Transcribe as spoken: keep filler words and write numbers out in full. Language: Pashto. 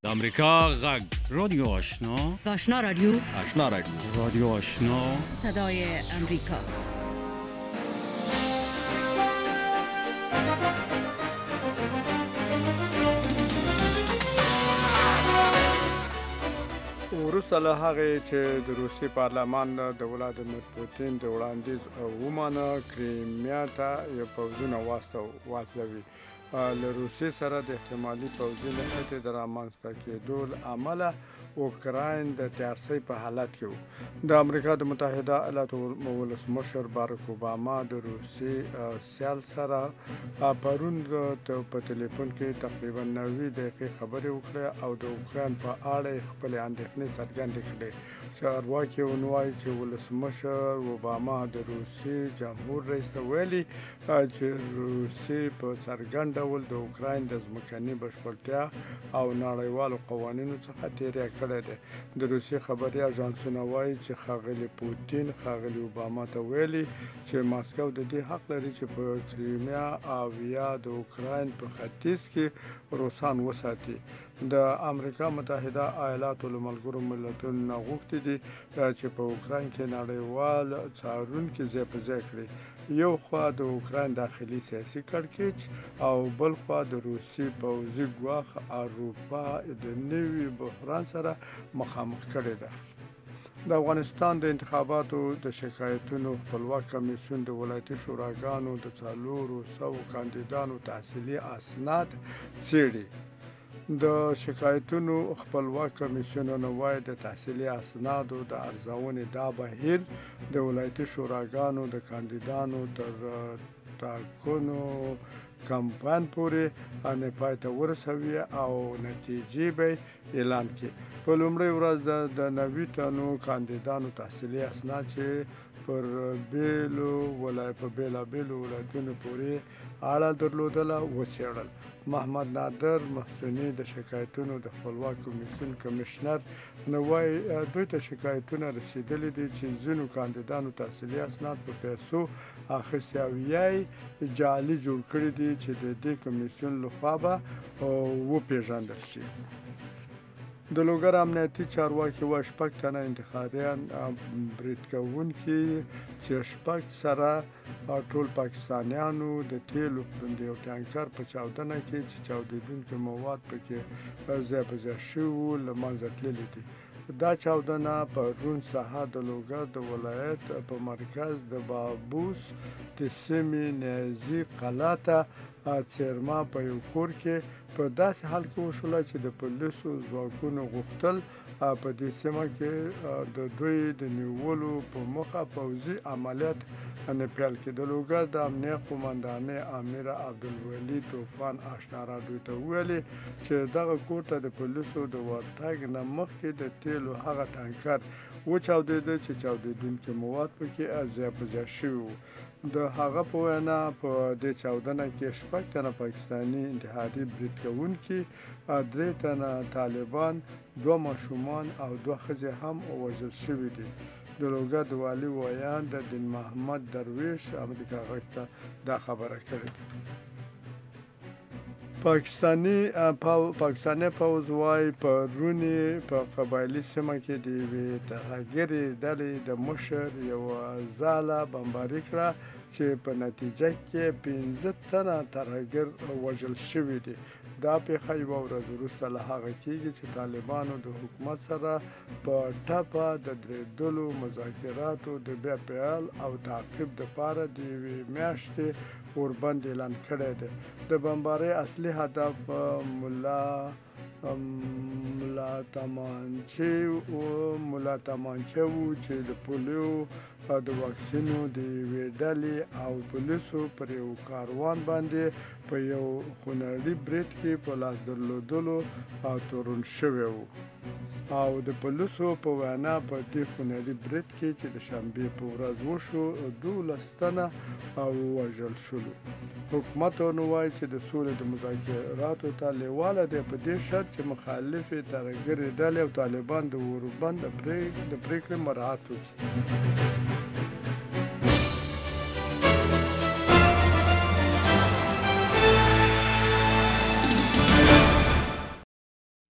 د امریکا غږ رادیو آشنا آشنا رادیو آشنا رادیو رادیو آشنا صدای امریکا. وروسته له هغې چې د روسي پارلمان د ولادیمیر پوتین د وړاندیز ومانه کریمیا ته یو پوځونه واستوي، له روسیې سره د احتمالي پوځي نښتې د رامنځته کېدو له امله اوکراین د تیارسۍ په حالت کې و. د امریکا د متحده ایالاتو ولسمشر باراک اوباما د روسي سیال سره پرون په تلیفون کې تقریبا نوي دقیقې خبرې وکړې او د اوکراین په اړه یې خپلې اندېښنې څرګندې کړې. چارواکي وایي چې ولسمشر اوباما د روسي جمهور رئیس ته ویلي چې روسي په څرګند ډول د اوکراین د ځمکني بشپړتیا او نړیوالو قوانینو څخه تېری کړی دی. د روسي خبري اژانسونه وایي چې ښاغلي پوتین ښاغلي اوباما ته ویلي چې ماسکو د دې حق لري چې په کریمیا او یا د اوکراین په ختیځ کې روسان وساتي. د امریکا متحده ایالاتو له ملګرو ملتونو نه غوښتي دي چې په اوکراین کې نړیوال څارونکي ځای په ځای کړي، یو خوا د اوکراین داخلي سیاسي کړکېچ او بل خوا د روسي پوځي ګواښ اروپا د نوي بحران سره مخامخ کړې ده. د افغانستان د انتخاباتو د شکایتونو خپلواک کمیسیون د ولایتي شوراګانو د څلورو سوو کاندیدانو تحصیلي اسناد څېړي. د شکایتونو خپلواک کمیسیونونه وایي د تحصیلي اسنادو د ارزونې دا بهیر د ولایتي شوراګانو د کاندیدانو تر ټاکنو کمپاین پورې پای ته ورسوي او نتیجې به اعلان کړي. په لومړۍ ورځ د نوي تنو کاندیدانو تحصیلي اسناد چې پر بیلو ولای په بیلابیلو ولایتونو پورې اړه درلودله وڅېړل. محمد نادر محسني د شکایتونو د خپلواک کمیسیون کمشنر نو وایي دوی ته شکایتونه رسیدلي دي چې ځینو کاندیدانو تحصیلي اسناد په پیسو اخیستي او یا یې جعلي جوړ کړي دي چې د دې کمیسیون لخوا به وپېژندل شي. د لوګر امنیتي چارواکي وایي شپږ تنه انتحاریان برید کوونکي چې شپږ سره ټول پاکستانیانو د تیلو د یو ټانکر په چاودنه کې چې چاودېدونکي مواد پکې ځای په ځای شوي وو له منځه تللي دي. دا چاودنه پرون سهار د لوګر د ولایت په مرکز د بابوس د سیمې نیازي قلعه ته څیرما په یو کور کې په داسې حال کې وشوله چې د پولیسو ځواکونو غوښتل په دې سیمه کې د دوی د نیولو په موخه پوځي عملیات نه پیل کړي. د لوګر د امنیه قومندانۍ امیر عبدالولي طوفان اشنا راډیو ته وویلې چې دغه کور ته د پولیسو د ورتګ نه مخکې د تیلو هغه ټانکر وچاودېده چې چاودېدونکي مواد پکې ځای په ځای شوي وو. د هغه په وینا په دې چاودنه کې شپږ تنه پاکستاني انتحاري برید کوونکي، درې تنه طالبان، دوه ماشومان او دوه ښځې هم وژل شوي دي. د لوګر د والي ویان د دین محمد درویش امریکا غږ ته دا خبره کړې ده. پاکستاني پاکستاني پوځ وایي پرون په قبایلي سیمه کې د یوې ترهګرې ډلې د مشر یوه ځاله بمباري کړه چې په نتیجه کې پنځه تنه ترهګر وژل شوي دي. دا پیښه یوه ورځ وروسته له هغه کېږي چې طالبانو د حکومت سره په ټپه د درېدلو مذاکراتو د بیا پیل او تعقیب دپاره د یوې میاشتې اوربند اعلان کړی دی. د بمبارۍ اصلي هدف ملا ملا تمانچې ملا تمانچه وو چې د پولیو د واکسینو د یوې ډلې او پولیسو پر یو کاروان باندې په یو خونړي برید کې په لاس درلودلو تورن شوی وو او د پولیسو په وینا په دې خونړي برید کې چې د شنبې په ورځ وشو دولس تنه ووژل شول. حکومت نو وایي چې د سولې د مذاکراتو ته لیواله دی په دې شرط چې مخالفې ترهګرې ډلې او طالبان د اوربند د پریکړې مراعات وکړي.